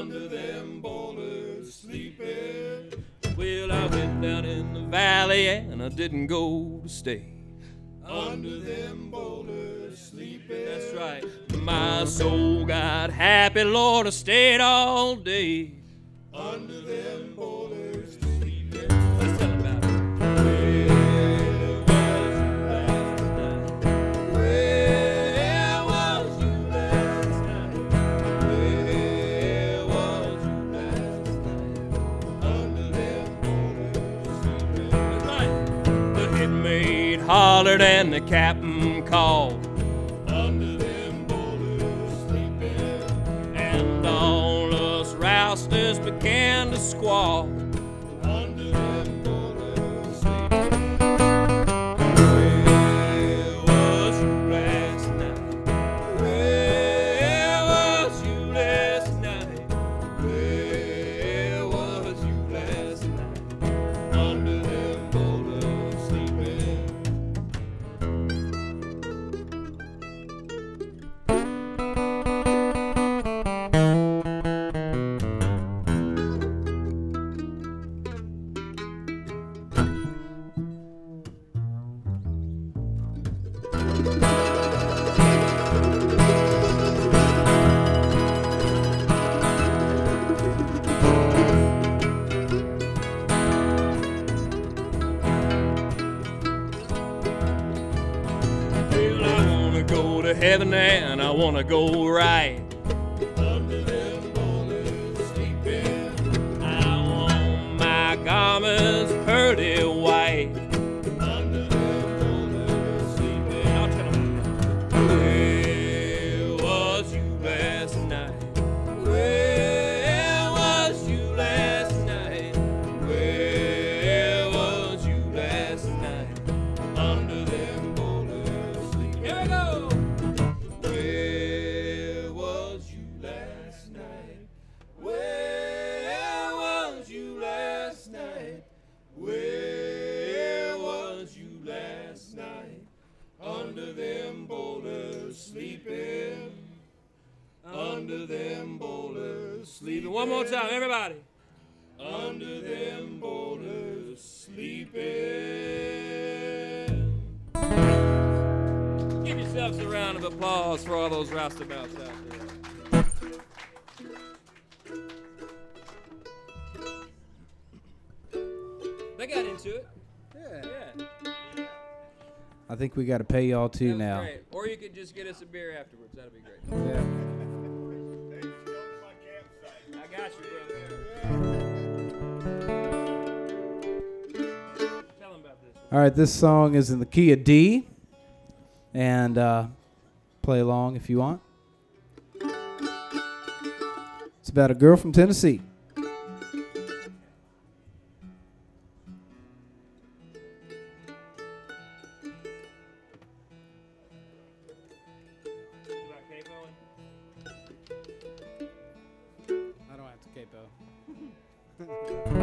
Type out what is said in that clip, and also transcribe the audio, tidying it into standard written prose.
under them boulders sleeping. Well, I went down in the valley and I didn't go to stay. Under them boulders sleeping. That's right. My soul got happy, Lord, I stayed all day. Under them boulders sleeping. Let's tell about it. Where was you last night? Where was you last night? Under them boulders sleeping. That's right. The hitmate hollered and the captain called. Under them boulders sleeping. And all us rousters began to squall. Under them boulders sleeping. Where was you last night? Where was you last night? Where was you last night? Under them boulders sleeping. Well, I wanna go to heaven and I wanna go right. Under them boulders sleeping. I want my garments pearly white. Under them boulders sleeping. I'll tell 'em. Where was you last night? Where was you last night? Where was you last night? Under them boulders sleeping. Here we go. Where was you last night? Where was you last night? Where was you last night? Under them boulders sleeping. Under them boulders sleeping. One more time, everybody. Under them boulders sleeping. Give yourselves a round of applause for all those roustabouts out there. They got into it. Yeah. Yeah. I think we got to pay y'all too That was now. great. Or you could just get us a beer afterwards. That'd be great. Yeah. I got you, brother. Tell them about this. All right, this song is in the key of D, and play along if you want. It's about a girl from Tennessee. About capoing? I don't have to capo.